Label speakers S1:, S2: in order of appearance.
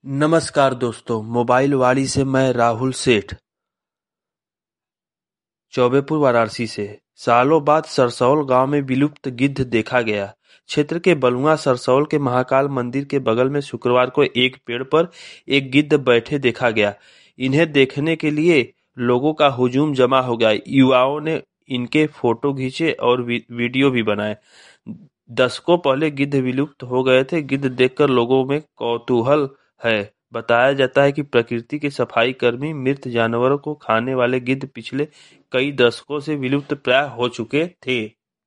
S1: नमस्कार दोस्तों, मोबाइल वाड़ी से मैं राहुल सेठ, चौबेपुर वाराणसी से। सालों बाद सरसौल गांव में विलुप्त गिद्ध देखा गया। क्षेत्र के बलुआ सरसौल के महाकाल मंदिर के बगल में शुक्रवार को एक पेड़ पर एक गिद्ध बैठे देखा गया। इन्हें देखने के लिए लोगों का हुजूम जमा हो गया। युवाओं ने इनके फोटो खींचे और वीडियो भी बनाए। दशकों पहले गिद्ध विलुप्त हो गए थे। गिद्ध देखकर लोगों में कौतूहल है। बताया जाता है कि प्रकृति के सफाई कर्मी मृत जानवरों को खाने वाले गिद्ध पिछले कई दशकों से विलुप्त प्राय हो चुके थे।